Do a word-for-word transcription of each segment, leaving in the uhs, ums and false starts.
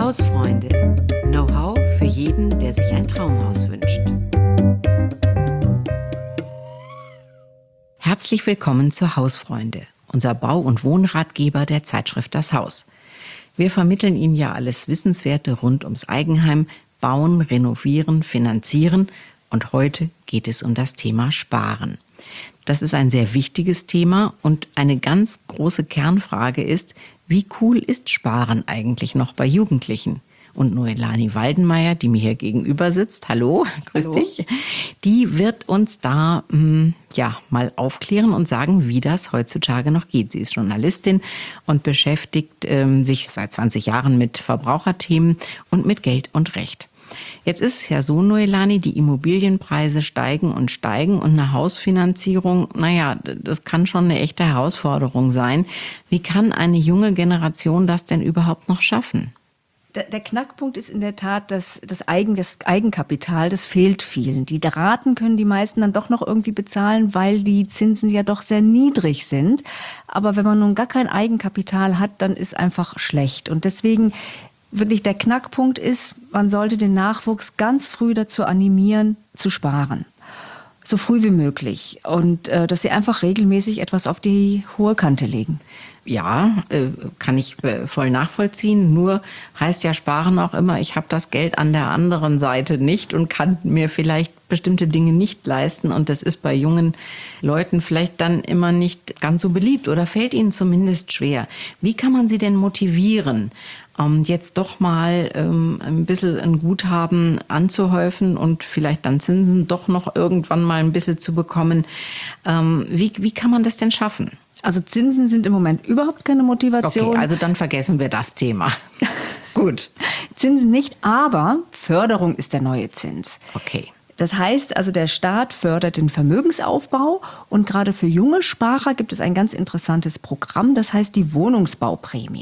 Hausfreunde. Know-how für jeden, der sich ein Traumhaus wünscht. Herzlich willkommen zu Hausfreunde, unser Bau- und Wohnratgeber der Zeitschrift Das Haus. Wir vermitteln Ihnen ja alles Wissenswerte rund ums Eigenheim, Bauen, Renovieren, Finanzieren und heute geht es um das Thema Sparen. Das ist ein sehr wichtiges Thema und eine ganz große Kernfrage ist, wie cool ist Sparen eigentlich noch bei Jugendlichen? Und Noelani Waldenmeier, die mir hier gegenüber sitzt, hallo, grüß hallo. dich, die wird uns da mh, ja mal aufklären und sagen, wie das heutzutage noch geht. Sie ist Journalistin und beschäftigt ähm, sich seit zwanzig Jahren mit Verbraucherthemen und mit Geld und Recht. Jetzt ist es ja so, Noelani, die Immobilienpreise steigen und steigen und eine Hausfinanzierung, naja, das kann schon eine echte Herausforderung sein. Wie kann eine junge Generation das denn überhaupt noch schaffen? Der, der Knackpunkt ist in der Tat, dass das, Eigen, das Eigenkapital, das fehlt vielen. Die Raten können die meisten dann doch noch irgendwie bezahlen, weil die Zinsen ja doch sehr niedrig sind. Aber wenn man nun gar kein Eigenkapital hat, dann ist einfach schlecht. Und deswegen wirklich der Knackpunkt ist, man sollte den Nachwuchs ganz früh dazu animieren, zu sparen. So früh wie möglich. Und äh, dass sie einfach regelmäßig etwas auf die hohe Kante legen. Ja, äh, kann ich äh, voll nachvollziehen. Nur heißt ja Sparen auch immer, ich habe das Geld an der anderen Seite nicht und kann mir vielleicht bestimmte Dinge nicht leisten. Und das ist bei jungen Leuten vielleicht dann immer nicht ganz so beliebt oder fällt ihnen zumindest schwer. Wie kann man sie denn motivieren, ähm, jetzt doch mal ähm, ein bisschen ein Guthaben anzuhäufen und vielleicht dann Zinsen doch noch irgendwann mal ein bisschen zu bekommen? Ähm, wie, wie kann man das denn schaffen? Also Zinsen sind im Moment überhaupt keine Motivation. Okay, also dann vergessen wir das Thema. Gut. Zinsen nicht, aber Förderung ist der neue Zins. Okay. Das heißt also, der Staat fördert den Vermögensaufbau und gerade für junge Sparer gibt es ein ganz interessantes Programm, das heißt die Wohnungsbauprämie.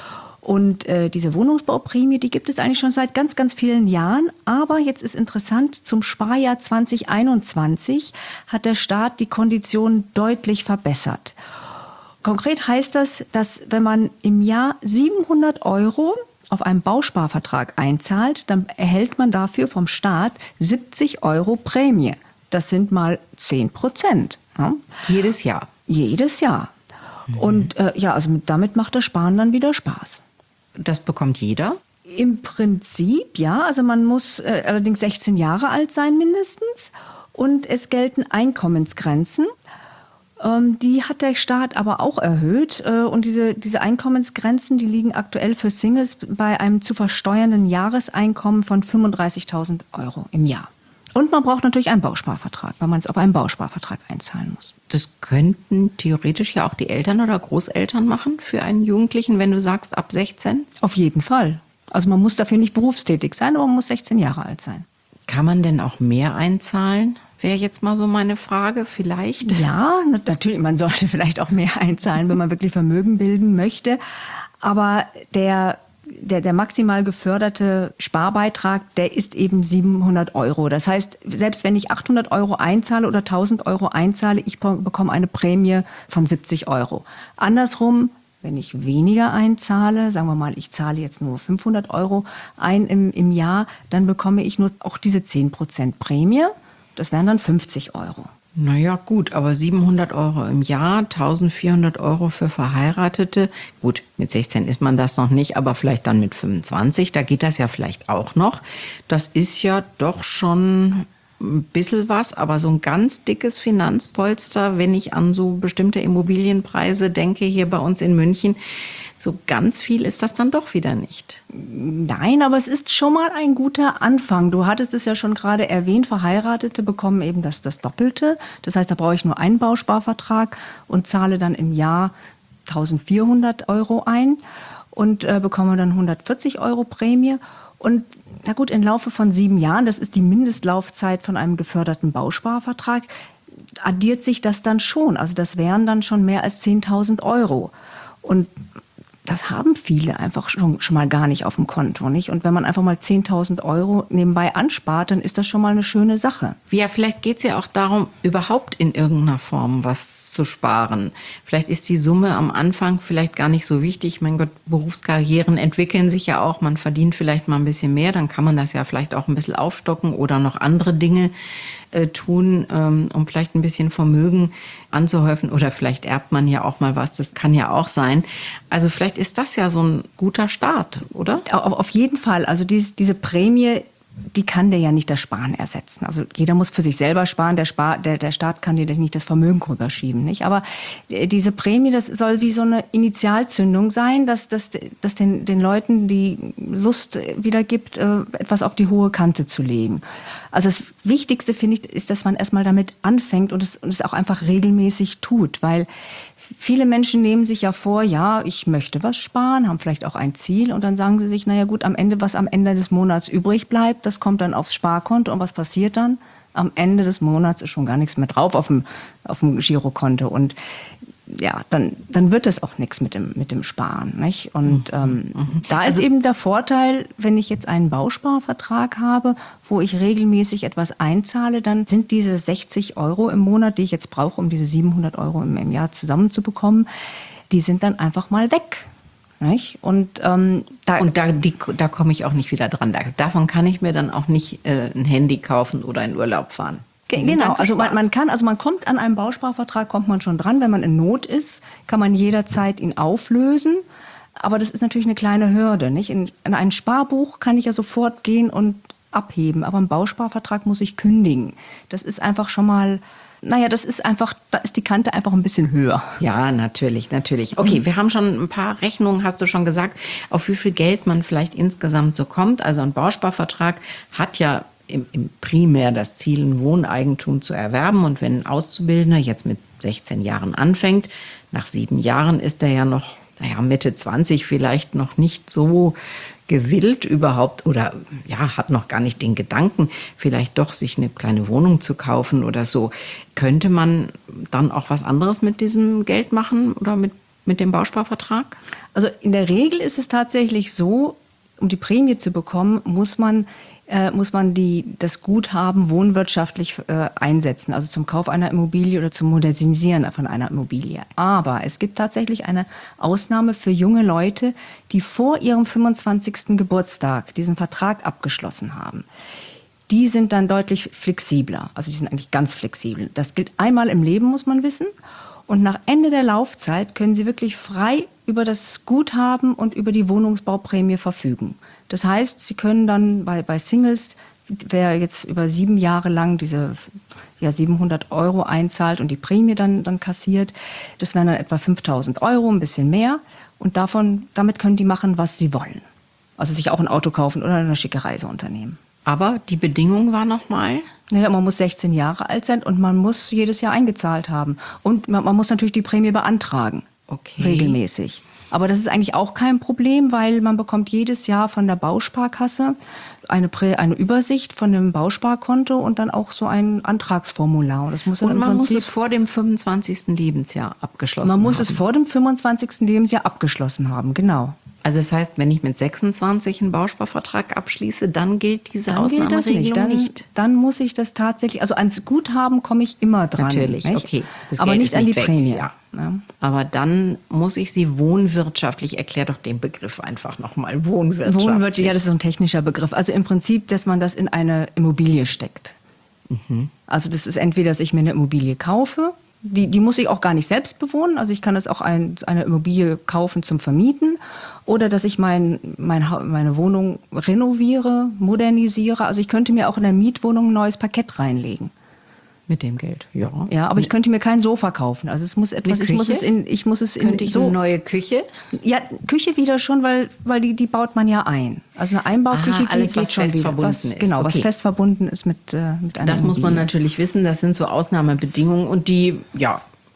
Und äh, diese Wohnungsbauprämie, die gibt es eigentlich schon seit ganz, ganz vielen Jahren. Aber jetzt ist interessant, zum Sparjahr zwanzig einundzwanzig hat der Staat die Konditionen deutlich verbessert. Konkret heißt das, dass wenn man im Jahr siebenhundert Euro auf einen Bausparvertrag einzahlt, dann erhält man dafür vom Staat siebzig Euro Prämie. Das sind mal zehn Prozent. Ja? Jedes Jahr? Jedes Jahr. Mhm. Und äh, ja, also damit macht das Sparen dann wieder Spaß. Das bekommt jeder? Im Prinzip, ja. Also man muss äh, allerdings sechzehn Jahre alt sein mindestens. Und es gelten Einkommensgrenzen. Ähm, die hat der Staat aber auch erhöht. Äh, und diese, diese Einkommensgrenzen, die liegen aktuell für Singles bei einem zu versteuernden Jahreseinkommen von fünfunddreißigtausend Euro im Jahr. Und man braucht natürlich einen Bausparvertrag, weil man es auf einen Bausparvertrag einzahlen muss. Das könnten theoretisch ja auch die Eltern oder Großeltern machen für einen Jugendlichen, wenn du sagst ab sechzehn? Auf jeden Fall. Also man muss dafür nicht berufstätig sein, aber man muss sechzehn Jahre alt sein. Kann man denn auch mehr einzahlen? Wäre jetzt mal so meine Frage, vielleicht? Ja, natürlich, man sollte vielleicht auch mehr einzahlen, wenn man wirklich Vermögen bilden möchte. Aber der Der, der maximal geförderte Sparbeitrag, der ist eben siebenhundert Euro. Das heißt, selbst wenn ich achthundert Euro einzahle oder tausend Euro einzahle, ich bekomme eine Prämie von siebzig Euro. Andersrum, wenn ich weniger einzahle, sagen wir mal, ich zahle jetzt nur fünfhundert Euro ein im, im Jahr, dann bekomme ich nur auch diese zehn Prozent Prämie. Das wären dann fünfzig Euro. Naja, gut, aber siebenhundert Euro im Jahr, eintausendvierhundert Euro für Verheiratete. Gut, mit sechzehn ist man das noch nicht, aber vielleicht dann mit fünfundzwanzig, da geht das ja vielleicht auch noch. Das ist ja doch schon ein bisschen was, aber so ein ganz dickes Finanzpolster, wenn ich an so bestimmte Immobilienpreise denke, hier bei uns in München, so ganz viel ist das dann doch wieder nicht. Nein, aber es ist schon mal ein guter Anfang. Du hattest es ja schon gerade erwähnt, Verheiratete bekommen eben das, das Doppelte. Das heißt, da brauche ich nur einen Bausparvertrag und zahle dann im Jahr eintausendvierhundert Euro ein und äh, bekomme dann hundertvierzig Euro Prämie. Und na gut, im Laufe von sieben Jahren, das ist die Mindestlaufzeit von einem geförderten Bausparvertrag, addiert sich das dann schon. Also das wären dann schon mehr als zehntausend Euro. Und das haben viele einfach schon, schon mal gar nicht auf dem Konto, nicht? Und wenn man einfach mal zehntausend Euro nebenbei anspart, dann ist das schon mal eine schöne Sache. Ja, vielleicht geht es ja auch darum, überhaupt in irgendeiner Form was zu sparen. Vielleicht ist die Summe am Anfang vielleicht gar nicht so wichtig. Mein Gott, Berufskarrieren entwickeln sich ja auch. Man verdient vielleicht mal ein bisschen mehr, dann kann man das ja vielleicht auch ein bisschen aufstocken oder noch andere Dinge äh, tun, ähm, um vielleicht ein bisschen Vermögen anzuhäufen. Oder vielleicht erbt man ja auch mal was, das kann ja auch sein. Also vielleicht ist das ja so ein guter Start, oder? Auf jeden Fall. Also dies, diese Prämie, die kann dir ja nicht das Sparen ersetzen. Also jeder muss für sich selber sparen. Der, Spar, der, der Staat kann dir nicht das Vermögen rüberschieben, nicht? Aber diese Prämie, das soll wie so eine Initialzündung sein, dass, dass, dass den, den Leuten die Lust wieder gibt, etwas auf die hohe Kante zu legen. Also das Wichtigste, finde ich, ist, dass man erstmal damit anfängt und es, und es auch einfach regelmäßig tut, weil viele Menschen nehmen sich ja vor, ja, ich möchte was sparen, haben vielleicht auch ein Ziel und dann sagen sie sich, naja gut, am Ende, was am Ende des Monats übrig bleibt, das kommt dann aufs Sparkonto und was passiert dann? Am Ende des Monats ist schon gar nichts mehr drauf auf dem, auf dem Girokonto und ja, dann, dann wird es auch nichts mit dem, mit dem Sparen, nicht? Und ähm, mhm. da ist also eben der Vorteil, wenn ich jetzt einen Bausparvertrag habe, wo ich regelmäßig etwas einzahle, dann sind diese sechzig Euro im Monat, die ich jetzt brauche, um diese siebenhundert Euro im, im Jahr zusammenzubekommen, die sind dann einfach mal weg. Nicht? Und, ähm, da, und da, die, da komme ich auch nicht wieder dran. Da, davon kann ich mir dann auch nicht äh, ein Handy kaufen oder in Urlaub fahren. Genau, also man, man kann, also man kommt an einem Bausparvertrag, kommt man schon dran. Wenn man in Not ist, kann man jederzeit ihn auflösen. Aber das ist natürlich eine kleine Hürde, nicht? In, in ein Sparbuch kann ich ja sofort gehen und abheben. Aber einen Bausparvertrag muss ich kündigen. Das ist einfach schon mal, naja, das ist einfach, da ist die Kante einfach ein bisschen höher. Ja, natürlich, natürlich. Okay, mhm. wir haben schon ein paar Rechnungen, hast du schon gesagt, auf wie viel Geld man vielleicht insgesamt so kommt. Also ein Bausparvertrag hat ja Im, im primär das Ziel, ein Wohneigentum zu erwerben. Und wenn ein Auszubildender jetzt mit sechzehn Jahren anfängt, nach sieben Jahren ist er ja noch, naja, Mitte zwanzig vielleicht noch nicht so gewillt überhaupt oder ja, hat noch gar nicht den Gedanken, vielleicht doch sich eine kleine Wohnung zu kaufen oder so. Könnte man dann auch was anderes mit diesem Geld machen oder mit, mit dem Bausparvertrag? Also in der Regel ist es tatsächlich so, um die Prämie zu bekommen, muss man Äh, muss man die, das Guthaben wohnwirtschaftlich äh, einsetzen, also zum Kauf einer Immobilie oder zum Modernisieren von einer Immobilie. Aber es gibt tatsächlich eine Ausnahme für junge Leute, die vor ihrem fünfundzwanzigsten Geburtstag diesen Vertrag abgeschlossen haben. Die sind dann deutlich flexibler, also die sind eigentlich ganz flexibel. Das gilt einmal im Leben, muss man wissen. Und nach Ende der Laufzeit können sie wirklich frei über das Guthaben und über die Wohnungsbauprämie verfügen. Das heißt, sie können dann bei, bei Singles, wer jetzt über sieben Jahre lang diese ja, siebenhundert Euro einzahlt und die Prämie dann, dann kassiert, das wären dann etwa fünftausend Euro, ein bisschen mehr. Und davon, damit können die machen, was sie wollen. Also sich auch ein Auto kaufen oder eine schicke Reise unternehmen. Aber die Bedingung war nochmal? Ja, man muss sechzehn Jahre alt sein und man muss jedes Jahr eingezahlt haben. Und man, man muss natürlich die Prämie beantragen. Okay. Regelmäßig. Aber das ist eigentlich auch kein Problem, weil man bekommt jedes Jahr von der Bausparkasse eine, Prä, eine Übersicht von dem Bausparkonto und dann auch so ein Antragsformular. Und, das muss dann und im man Prinzip, muss es vor dem fünfundzwanzigsten Lebensjahr abgeschlossen haben. Man muss haben. es vor dem fünfundzwanzigsten Lebensjahr abgeschlossen haben, genau. Also das heißt, wenn ich mit sechsundzwanzig einen Bausparvertrag abschließe, dann gilt diese dann gilt das Ausnahmeregelung nicht. Dann, nicht? Dann muss ich das tatsächlich, also ans Guthaben komme ich immer dran. Natürlich, nicht? okay. Das aber Geld nicht ist an nicht die weg. Prämie. Ja. Ja. Aber dann muss ich sie wohnwirtschaftlich, erklär doch den Begriff einfach nochmal, wohnwirtschaftlich. Wohnwirtschaftlich, ja, das ist so ein technischer Begriff. Also im Prinzip, dass man das in eine Immobilie steckt. Mhm. Also das ist entweder, dass ich mir eine Immobilie kaufe, die, die muss ich auch gar nicht selbst bewohnen, also ich kann das auch ein, eine Immobilie kaufen zum Vermieten, oder dass ich mein, mein, meine Wohnung renoviere, modernisiere. Also ich könnte mir auch in der Mietwohnung ein neues Parkett reinlegen. Mit dem Geld, ja. Ja, aber ich könnte mir kein Sofa kaufen. Also es muss etwas, ich muss es in, ich muss es in könnte ich so eine neue Küche? Ja, Küche wieder schon, weil, weil die, die baut man ja ein. Also eine Einbauküche, Aha, alles, die geht was schon fest wieder. verbunden was, ist. Genau, Okay. was fest verbunden ist mit, äh, mit einer Das muss man Immobilie. natürlich wissen, das sind so Ausnahmebedingungen und die, ja,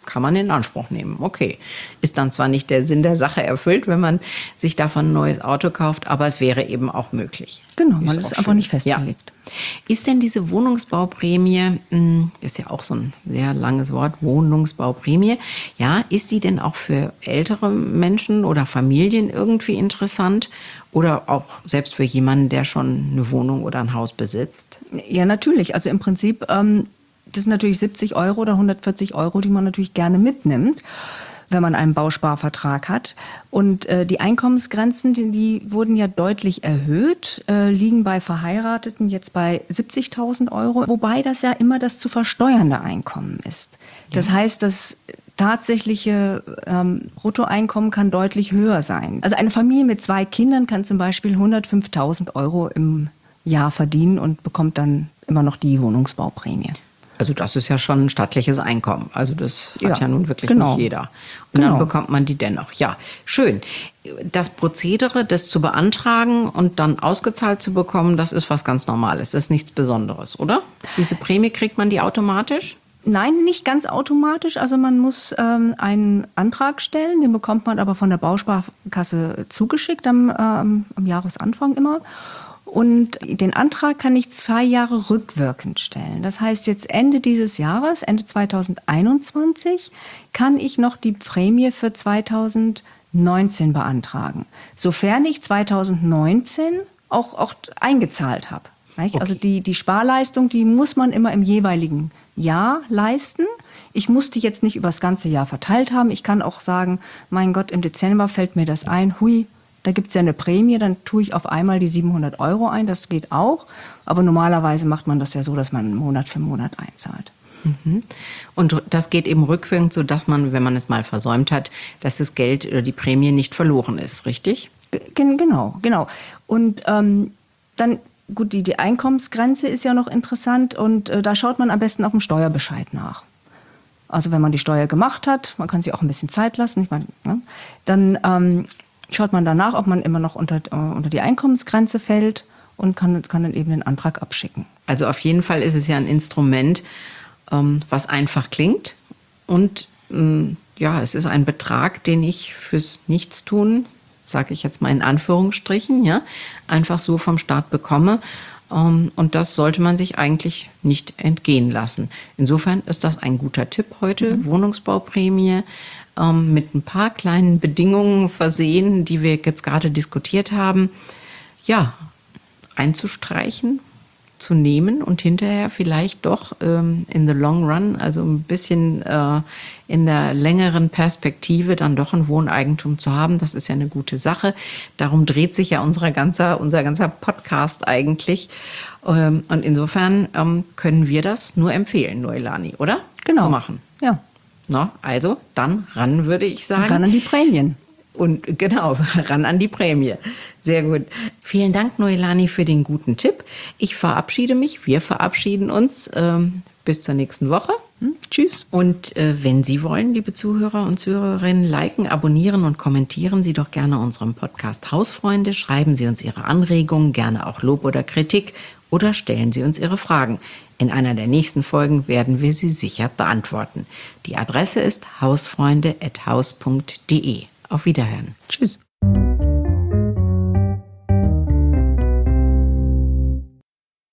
kann man in Anspruch nehmen. Okay. Ist dann zwar nicht der Sinn der Sache erfüllt, wenn man sich davon ein neues Auto kauft, aber es wäre eben auch möglich. Genau, man ist einfach nicht festgelegt. Ja. Ist denn diese Wohnungsbauprämie, das ist ja auch so ein sehr langes Wort, Wohnungsbauprämie, ja, ist die denn auch für ältere Menschen oder Familien irgendwie interessant oder auch selbst für jemanden, der schon eine Wohnung oder ein Haus besitzt? Ja, natürlich. Also im Prinzip, ähm, das sind natürlich siebzig Euro oder hundertvierzig Euro, die man natürlich gerne mitnimmt, wenn man einen Bausparvertrag hat. Und äh, die Einkommensgrenzen, die, die wurden ja deutlich erhöht, äh, liegen bei Verheirateten jetzt bei siebzigtausend Euro, wobei das ja immer das zu versteuernde Einkommen ist. Das ja. heißt, das tatsächliche ähm, Bruttoeinkommen kann deutlich höher sein. Also eine Familie mit zwei Kindern kann zum Beispiel hundertfünftausend Euro im Jahr verdienen und bekommt dann immer noch die Wohnungsbauprämie. Also das ist ja schon ein stattliches Einkommen. Also das hat ja, ja nun wirklich genau. nicht jeder. Und genau. dann bekommt man die dennoch. Ja, schön. Das Prozedere, das zu beantragen und dann ausgezahlt zu bekommen, das ist was ganz Normales. Das ist nichts Besonderes, oder? Diese Prämie, kriegt man die automatisch? Nein, nicht ganz automatisch. Also man muss ähm, einen Antrag stellen, den bekommt man aber von der Bausparkasse zugeschickt am, ähm, am Jahresanfang immer. Und den Antrag kann ich zwei Jahre rückwirkend stellen. Das heißt, jetzt Ende dieses Jahres, Ende zweitausendeinundzwanzig, kann ich noch die Prämie für zweitausendneunzehn beantragen. Sofern ich zweitausendneunzehn auch, auch eingezahlt habe. Okay. Also die, die Sparleistung, die muss man immer im jeweiligen Jahr leisten. Ich muss die jetzt nicht über das ganze Jahr verteilt haben. Ich kann auch sagen, mein Gott, im Dezember fällt mir das ein, hui, da gibt es ja eine Prämie, dann tue ich auf einmal die siebenhundert Euro ein, das geht auch. Aber normalerweise macht man das ja so, dass man Monat für Monat einzahlt. Mhm. Und das geht eben rückwirkend, sodass man, wenn man es mal versäumt hat, dass das Geld oder die Prämie nicht verloren ist, richtig? G- genau, genau. Und ähm, dann, gut, die, die Einkommensgrenze ist ja noch interessant und äh, da schaut man am besten auf dem Steuerbescheid nach. Also wenn man die Steuer gemacht hat, man kann sich auch ein bisschen Zeit lassen, ich meine, ne, dann ähm, schaut man danach, ob man immer noch unter, äh, unter die Einkommensgrenze fällt und kann, kann dann eben den Antrag abschicken. Also auf jeden Fall ist es ja ein Instrument, ähm, was einfach klingt. Und ähm, ja, es ist ein Betrag, den ich fürs Nichtstun, sage ich jetzt mal in Anführungsstrichen, ja, einfach so vom Staat bekomme. Ähm, und das sollte man sich eigentlich nicht entgehen lassen. Insofern ist das ein guter Tipp heute, mhm. Wohnungsbauprämie. Mit ein paar kleinen Bedingungen versehen, die wir jetzt gerade diskutiert haben, ja, einzustreichen, zu nehmen und hinterher vielleicht doch ähm, in the long run, also ein bisschen äh, in der längeren Perspektive dann doch ein Wohneigentum zu haben. Das ist ja eine gute Sache. Darum dreht sich ja unser ganzer, unser ganzer Podcast eigentlich. Ähm, und insofern ähm, können wir das nur empfehlen, Noelani, oder? Genau. Zu machen. Ja. No, also dann ran, würde ich sagen. Ran an die Prämien. Und genau, ran an die Prämie. Sehr gut. Vielen Dank, Noelani, für den guten Tipp. Ich verabschiede mich, wir verabschieden uns. Ähm, bis zur nächsten Woche. Hm, tschüss. Und äh, wenn Sie wollen, liebe Zuhörer und Zuhörerinnen, liken, abonnieren und kommentieren Sie doch gerne unseren Podcast Hausfreunde. Schreiben Sie uns Ihre Anregungen, gerne auch Lob oder Kritik oder stellen Sie uns Ihre Fragen. In einer der nächsten Folgen werden wir sie sicher beantworten. Die Adresse ist hausfreunde at haus punkt de. Auf Wiederhören. Tschüss.